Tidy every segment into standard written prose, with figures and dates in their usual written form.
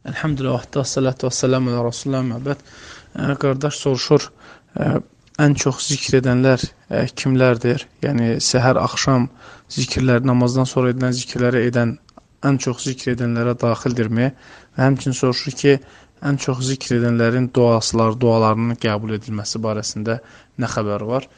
Elhamdülillah, və salatu və selamu ala Rasulullah məbəd. Qardaş soruşur, ən çox zikr edənlər kimlərdir? Yəni, səhər, axşam zikirləri, namazdan sonra edilən zikirləri edən ən çox zikr edənlərə daxildirmi? Və həmçinin soruşur ki, ən çox zikr edənlərin dualarının qəbul edilməsi barəsində nə xəbər var?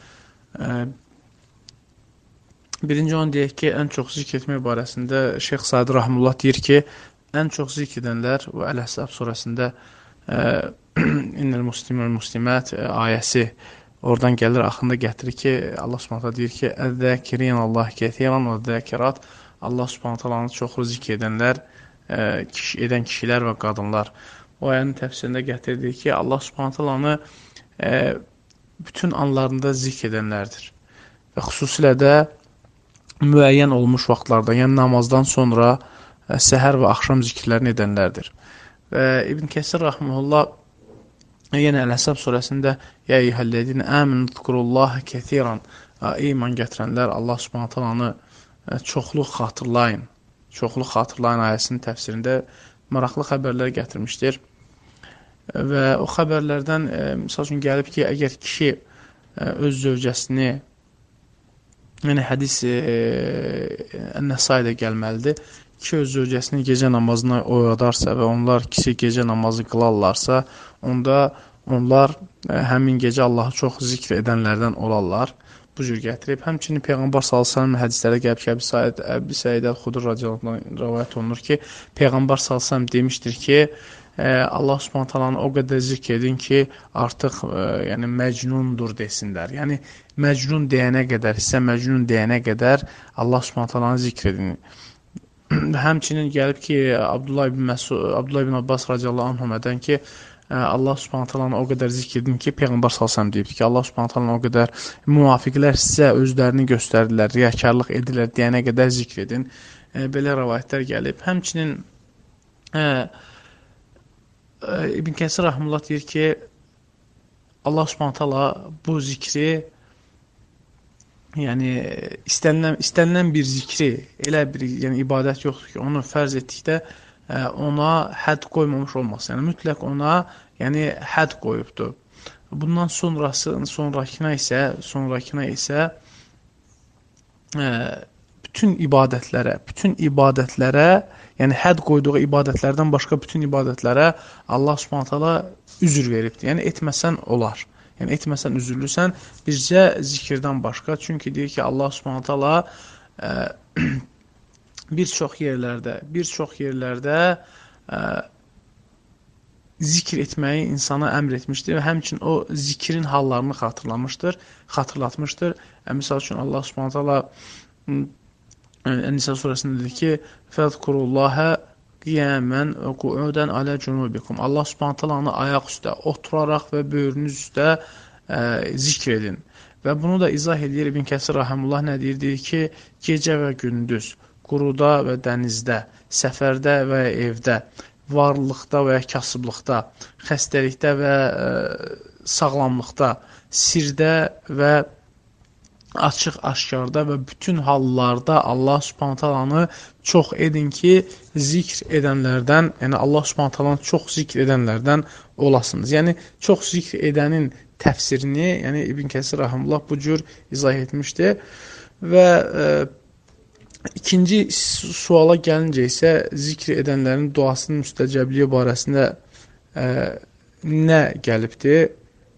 Birinci onu deyək ki, ən çox zikr etmək barəsində Şeyx Sadi Rahimullah deyir ki, ən çox zikr edənlər və Əl-Əhzab surəsində İnnəl muslimin və muslimət ayəsi oradan gəlir, axında gətirir ki, Allah Subhanahu deyir ki, əz-zəkirin Allah kəsiran və zəkirat, Allah Subhanahu çoxlu zikr edənlər, edən kişilər və qadınlar. O ayənin təfsirində gətirdiyi ki, Allah Subhanahu bütün anlarında zikr edənlərdir. Və xüsusilə də müəyyən olmuş vaxtlarda, yəni namazdan sonra səhər və axşam zikirlərini edənlərdir. Və İbn Kəsir Rahimullah yenə Əl-Əhzab surəsində Ya eyyuhəllezine əminu zkurullaha kəsiran, iman gətirənlər Allah Subhanahu çoxlu xatırlayın. Çoxlu xatırlayın ayəsinin təfsirində maraqlı xəbərlər gətirmişdir. Və o xəbərlərdən misal üçün gəlib ki, əgər kişi öz zövcəsini, yəni hədis Ən-Nəsaidə gəlməlidir, kişi öz zövcəsini gecə namazına oyadarsa və onlar kişi gecə namazı qılarlarsa, onda onlar həmin gecə Allahı çox zikr edənlərdən olarlar. Bu cür gətirib. Həmçinin Peyğəmbər s.ə.v hədislərə gəlib ki, Əbi Səid Əl-Xudur radiyallahu rəvayət olunur ki, Peyğəmbər s.ə.v demişdir ki, Allah Subhanahu o qədər zikr edin ki, artıq yəni məcnundur desinlər. Yəni məcnun deyənə qədər, hissə məcnun deyənə qədər Allah Subhanahu zikr edin. Həmçinin gəlib ki, Abdullah ibn Abbas radiyallahu anhümədən ki, Allah Subhanahu o qədər zikr edin ki, Peyğəmbər s.ə.v deyib ki, Allah Subhanahu o qədər müvafiqlər sizə özlərini göstərirlər, riyakarlıq edirlər deyənə qədər zikr edin. Belə rəvayətlər gəlib. Həmçinin İbn Kəsir Rahimullah deyir ki, Allah Subhanahu bu zikri, yəni istənilən bir zikri, elə bir yəni ibadət yoxdur ki, onu fərz etdikdə ona hədd qoymamış olmasın. Yəni mütləq ona yəni hədd qoyubdur. Bundan sonrakına isə bütün ibadətlərə, yəni hədd qoyduğu ibadətlərdən başqa bütün ibadətlərə Allah Subhanahu üzr veribdir. Yəni etməsən olar. Yəni etməsən üzürlüsən, bircə zikirdən başqa. Çünki deyir ki, Allah Subhanahu bir çox yerlərdə zikr etməyi insana əmr etmişdir və həmçinin o zikrin hallarını xatırlatmışdır. Misal üçün Allah Subhanahu Ən-Nisa surəsində deyir ki, fəzkurullaha qiyamən və qu'udan alə cunubikum. Allah Subhanahu ayaq üstə, oturaraq və böyrünüz üstə zikr edin. Və bunu da izah edir İbn Kəsir Rahimullah nə deyir? Deyir ki, gecə və gündüz, quruda və dənizdə, səfərdə və evdə, varlıqda və kasıblıqda, xəstəlikdə və sağlamlıqda, sirdə və açıq-aşkarda və bütün hallarda Allah Subhanahu çox edin ki, zikr edənlərdən, yəni Allah Subhanahu çox zikr edənlərdən olasınız. Yəni çox zikr edənin təfsirini, yəni İbn Kəsir Rahimullah bu cür izah etmişdir. Və ikinci suala gəlincə isə zikr edənlərin duasının müstəcəbliyi barəsində nə gəlibdir?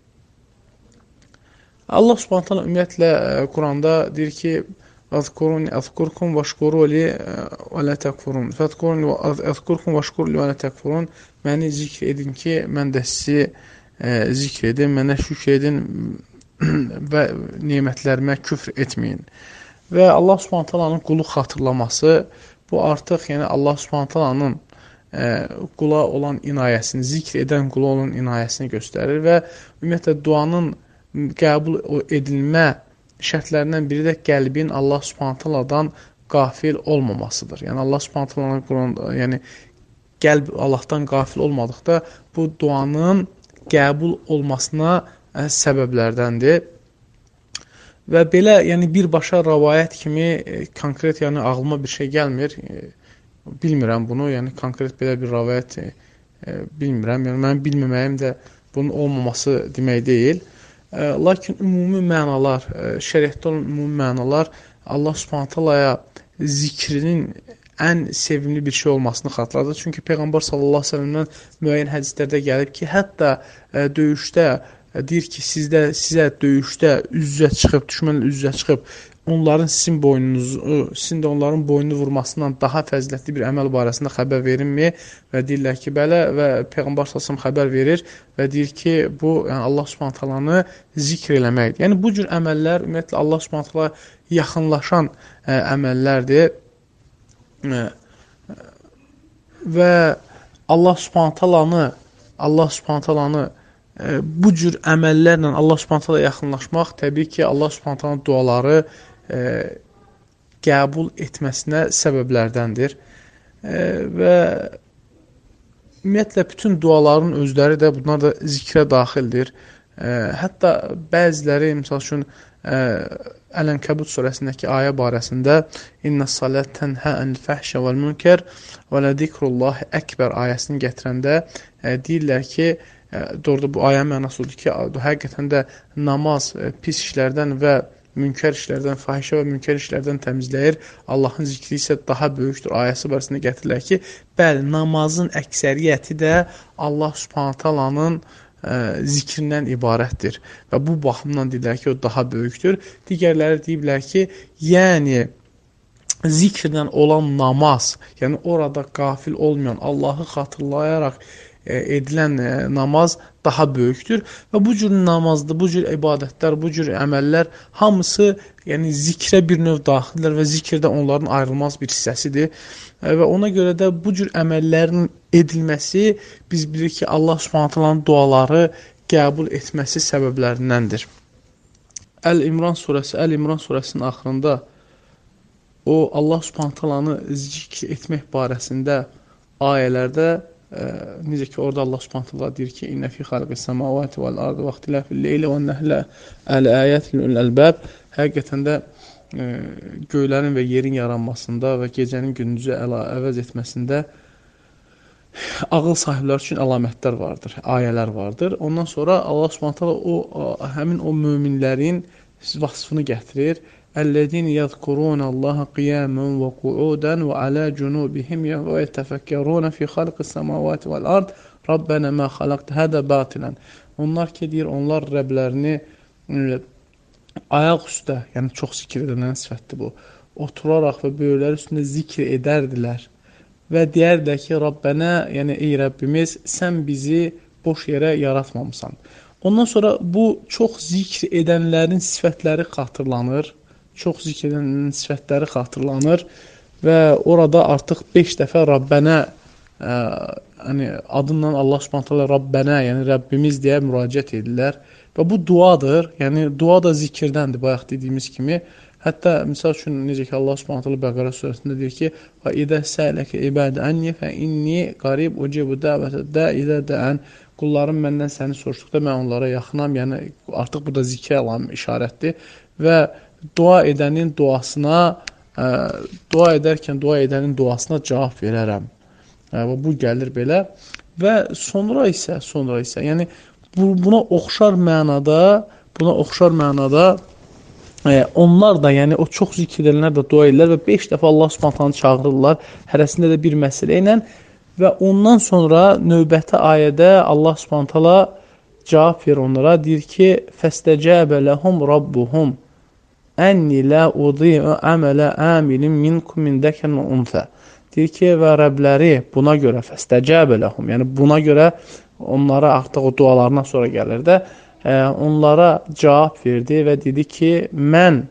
Allah Subhanahu ümumiyyətlə Quranda deyir ki, "Əzkuruni əzkurkum vəşkuruli və la təkfurun." "Fəzkuruni əzkurkum vəşkuruli və la təkfurun." Məni zikr edin ki, mən də sizi zikr edin, mənə şükr edin və nemətlərimə küfr etməyin. Və Allah Subhanahu qulu xatırlaması bu artıq, yəni Allah Subhanahu qula olan inayəsini, zikr edən qula olan inayəsini göstərir və ümumiyyətlə duanın qəbul edilmə şərtlərindən biri də qəlbin Allah Subhanahu-dan qafil olmamasıdır. Yəni Allah Subhanahu yəni qəlb Allahdan qafil olmadıqda bu duanın qəbul olmasına səbəblərdəndir. Və belə, yəni birbaşa rəvayət kimi konkret, yəni ağlıma bir şey gəlmir. Bilmirəm bunu, yəni konkret belə bir rəvayət bilmirəm. Yəni mənim bilməməyim də bunun olmaması demək deyil. Lakin ümumi mənalar, şəriətdə olan ümumi mənalar Allah Subhanahu taalaya zikrinin ən sevimli bir şey olmasını xatırladır. Çünki Peyğəmbər sallallahu əleyhi və səlləmdən müəyyən hədislərdə gəlib ki, hətta döyüşdə deyir ki, sizə döyüşdə üz-üzə çıxıb, düşmənlə üz-üzə çıxıb, onların sizin də onların boynunu vurmasından daha fəzilətli bir əməl barəsində xəbər verilmi? Və deyirlər ki, bələ, və Peyğəmbər sallallahu əleyhi və səlləm xəbər verir və deyir ki, bu yəni Allah Subhanahu taalanı zikr eləməkdir. Yəni bu cür əməllər ümumiyyətlə Allah Subhanahu taala yaxınlaşan əməllərdir. Və Allah Subhanahu taalanı bu cür əməllərlə Allah Subhanahu taala yaxınlaşmaq təbii ki, Allah Subhanahu taalanın duaları qəbul etməsinə səbəblərdəndir. Və ümumiyyətlə bütün duaların özləri də bunlar da zikrə daxildir. Hətta bəziləri, misal üçün Əl-Ənkəbut surəsindəki ayə barəsində İnnəs-salət tənhə ənil-fəhşə vəl-münkər və ləzikrullahi əkbər ayəsini gətirəndə deyirlər ki, doğruda bu ayənin mənası odur ki, həqiqətən də namaz pis işlərdən və münkər işlərdən, fahişə və münkər işlərdən təmizləyir. Allahın zikri isə daha böyükdür ayəsi barəsində gətirirlər ki, bəli, namazın əksəriyyəti də Allah Subhanahu taalanın zikrindən ibarətdir. Və bu baxımdan deyirlər ki, o daha böyükdür. Digərləri deyirlər ki, yəni zikirdən olan namaz, yəni orada qafil olmayan, Allahı xatırlayaraq edilən namaz daha böyükdür. Və bu cür namazdır, bu cür ibadətlər, bu cür əməllər hamısı yəni zikrə bir növ daxildir və zikir də onların ayrılmaz bir hissəsidir. Və ona görə də bu cür əməllərin edilməsi biz bilirik ki, Allah Subhanahu taalanın duaları qəbul etməsi səbəblərindəndir. Əl-İmran surəsinin axırında o Allah Subhanahu taalanı zikr etmək barəsində ayələrdə necə ki, orada Allah Subhanahu taala deyir ki, İnnə fi xalqis semavati vel ardı və ixtilafil leyli ven nəhlə əl-ayətil əlbəb. Həqiqətən də göylərin və yerin yaranmasında və gecənin gündüzü əvəz etməsində ağıl sahibləri üçün əlamətlər vardır, ayələr vardır. Ondan sonra Allah Subhanahu taala həmin o möminlərin vasfını gətirir. Əllezîne yezkurûnallâhe qiyâmen və qu'ûdan və alâ cunûbihim və yetefekkərûne fî xalqis semâvâti vel ard Rabbena mâ xalaqte hâzâ bâtilen. Onlar ki, deyir, onlar Rəblərini ayaq üstə, yəni çox zikr edilən sifətdir bu, oturaraq və böyürlər üstündə zikr edərdilər və deyərdilər ki, Rabbənə, yəni ey Rəbbimiz, sən bizi boş yerə yaratmamısan. Ondan sonra bu çox zikr edənlərin sifətləri xatırlanır, və orada artıq 5 dəfə Rabbənə adından Allah Subhanahu taala Rabbənə, yəni Rəbbimiz deyə müraciət edirlər. Və bu duadır, yəni dua da zikirdəndir, bayaq dediyimiz kimi. Hətta, misal üçün, necə ki, Allah Subhanahu taala Bəqərə surəsində deyir ki, və idə sələkə ibədə ənni fə inni qarib ucibu dəvətə də idə dəən. Qullarım məndən səni soruşduqda mən onlara yaxınam, yəni artıq bu da zikrə işarətdir. Və dua edənin duasına, dua edənin duasına cavab verərəm. Və bu gəlir belə. Və sonra isə, yəni buna oxşar mənada, onlar da, yəni o çox zikr edənlər də dua edirlər və 5 dəfə Allah Subhanahu çağırırlar, hərəsində də bir məsələ ilə və ondan sonra növbəti ayədə Allah Subhanahu cavab verir onlara, deyir ki, fəstəcəbə ləhum rabbuhum ənni lə udi'u əmələ əmilin minkum min dəkən və unfə. Deyir ki, və Rəbləri buna görə fəstəcəbə ləhum, yəni buna görə onlara artıq o dualarından sonra gəlir də, onlara cavab verdi və dedi ki, mən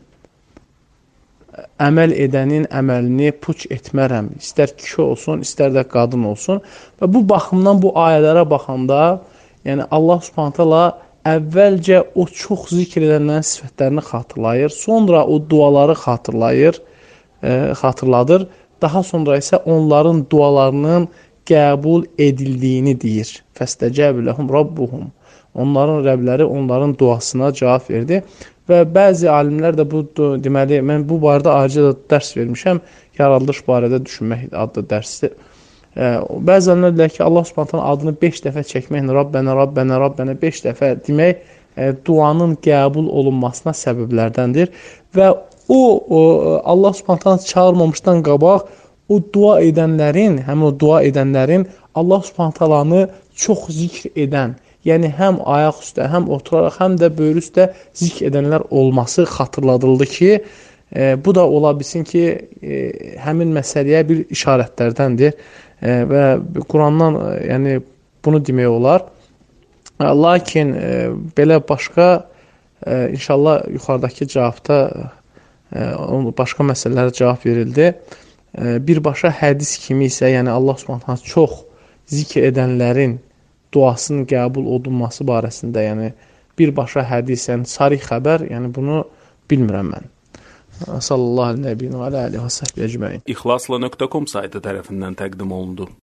əməl edənin əməlini puç etmərəm. İstər kişi olsun, istər də qadın olsun. Və bu baxımdan bu ayələrə baxanda, yəni Allah Subhanahu taala əvvəlcə o çox zikr edənlərin sifətlərini xatırlayır, sonra o duaları xatırladır, daha sonra isə onların dualarının qəbul edildiyini deyir. Fəstəcəbə ləhum rabbuhum. Onların Rəbləri onların duasına cavab verdi. Və bəzi alimlər də bu, deməli, mən bu barədə ayrıca da dərs vermişəm, yaradılış barədə düşünmək adlı dərsdir. Bəzənlər deyirlər ki, Allah Subhanahu taala adını 5 dəfə çəkməklə Rabbənə, Rabbənə, Rabbənə 5 dəfə demək duanın qəbul olunmasına səbəblərdəndir və o Allah Subhanahu taala çağırmamışdan qabaq o dua edənlərin, həmin o dua edənlərin Allah Subhanahu taalanı çox zikr edən, yəni həm ayaq üstə, həm oturaraq, həm də böyür üstə zikr edənlər olması xatırladıldı ki, bu da ola bilsin ki, həmin məsələyə bir işarətlərdəndir və Qurandan yəni bunu demək olar. Lakin belə başqa inşallah yuxarıdakı cavabda başqa məsələlərə cavab verildi. Birbaşa hədis kimi isə, yəni Allah Subhanahu çox zikr edənlərin duasının qəbul olunması barəsində, yəni birbaşa hədis, yəni sarih xəbər, yəni bunu bilmirəm mən. Sallallahu əleyhi və səlləm və aləhi və səhbi əcməin. İxlasla.com saytı tərəfindən təqdim olundu.